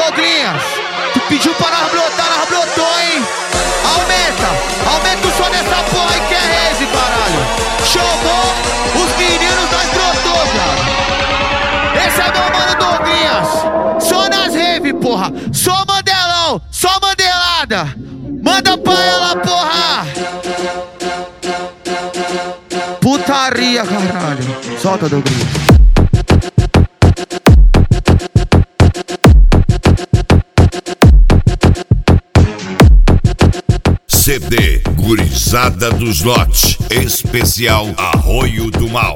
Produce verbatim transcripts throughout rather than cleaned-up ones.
Douglinhas, tu pediu pra nós brotar, nós brotou, hein? Aumenta, aumenta o som dessa porra aí que é rave, caralho. Chamou os meninos, nós brotou, cara. Esse é meu mano Douglinhas. Só nas rave, porra. Só Mandelão, só Mandelada. Manda pra ela, porra. Putaria, caralho. Solta, Douglinhas. C D Gurizada dos Lotes, especial Arroio do Mal.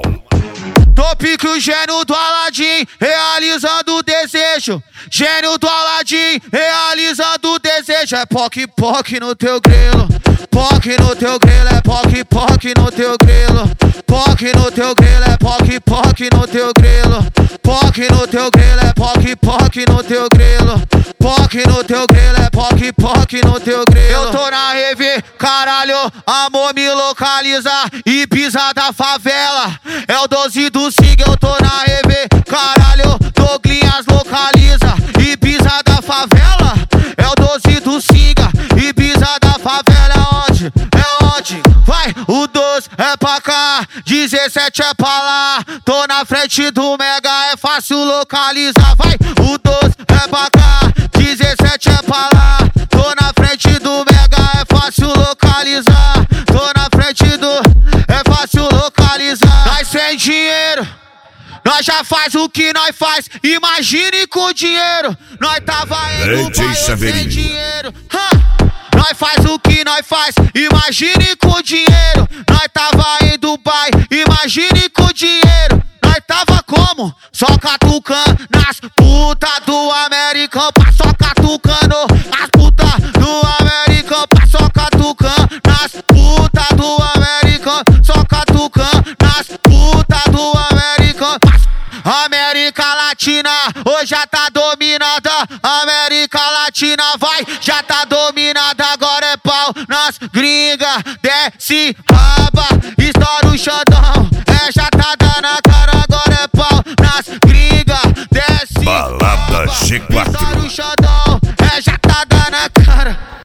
Topic o gênio do Aladim, realizando o desejo. Gênio do Aladim, realizando o desejo. É poc poc no teu grelo, poc no teu grelo, é poc poc no teu grelo, poc no teu grelo, é poc poc no teu grelo, poc no teu grelo, é poc poc no teu grelo, poc no teu grelo, é poc poc no teu grelo. Eu tô na rave, caralho, amor me localiza, Ibiza da favela, é o doze do Sig. Eu tô na rave, caralho, Douglinhas localiza, Ibiza da favela, é o doze do Siga, Ibiza da favela é onde? É onde? Vai, o doze é pra cá, dezessete é pra lá, tô na frente do Mega, é fácil localizar. Vai, o doze é pra cá, dezessete é pra lá, tô na frente do Mega, é fácil localizar, tô na frente do, é fácil localizar. Nós sem dinheiro, nós já faz o que nós faz, imagine com dinheiro. Nós tava indo pra sem dinheiro, ha! Nós faz o que nós faz, imagine com dinheiro. Nós tava em Dubai, imagine com dinheiro. Nós tava como? Só catucando nas putas do American, só catucando as putas do American, só catucando nas putas do American, só catucando nas putas do American. América Latina, hoje já tá dominada. América Latina, vai, já tá dominada. Agora é pau nas gringas, desce raba, estoura o xandão. É, já tá dando a cara, agora é pau nas gringas, desce Balada G quatro. estoura o xandão. É, já tá dando a cara.